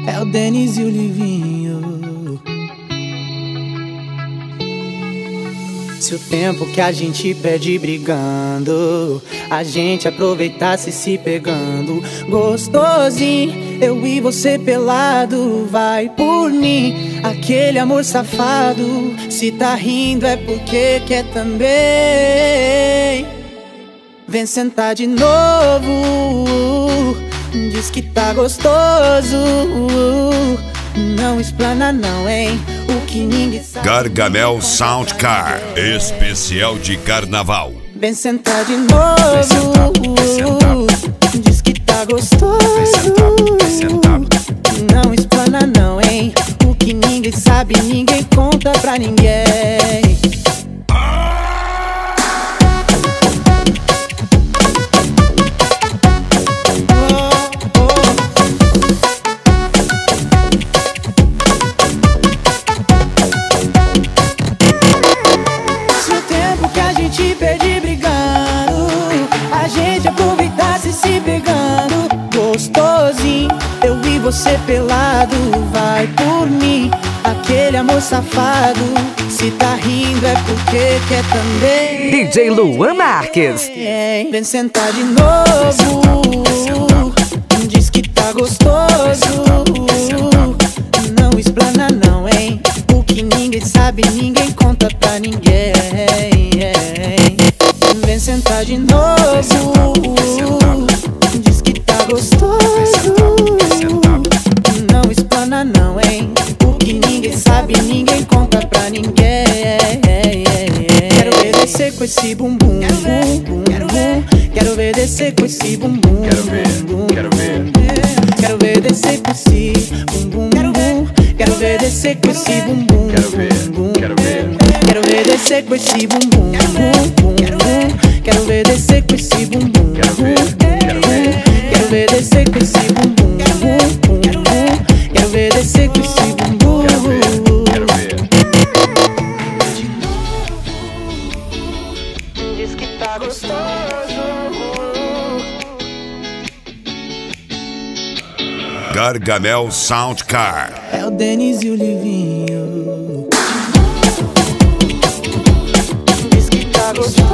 É o Denis e o Livinho. Se o tempo que a gente perde brigando, a gente aproveitasse se pegando, gostosinho, eu e você pelado, vai por mim, aquele amor safado. Se tá rindo é porque quer também. Vem sentar de novo, diz que tá gostoso, não explana não, hein? O que ninguém sabe. Gargamel Soundcar, especial de carnaval. Vem sentar de novo, diz que tá gostoso, não explana não, hein? O que ninguém sabe, ninguém conta pra ninguém. Perdi brigando, a gente aproveitasse se pegando, gostosinho, eu e você pelado, vai por mim, aquele amor safado. Se tá rindo é porque quer também. DJ Luan Marques. Vem sentar de novo, diz que tá gostoso, não explana não, hein? O que ninguém sabe, ninguém conta pra ninguém. Vem sentar de novo, diz que tá gostoso, não explana não, hein? O que ninguém sabe, ninguém conta pra ninguém. Quero ver descer com esse bumbum, quero ver descer com esse bumbum, quero ver descer com esse bumbum, quero ver descer com esse bumbum, quero ver descer com esse bumbum, quero ver descer com esse bumbum, quero ver descer com esse bumbum, quero ver descer com esse bumbum. Diz que tá gostoso. Gargamel Soundcar. É o Denis e o Livinho. Diz que tá gostoso.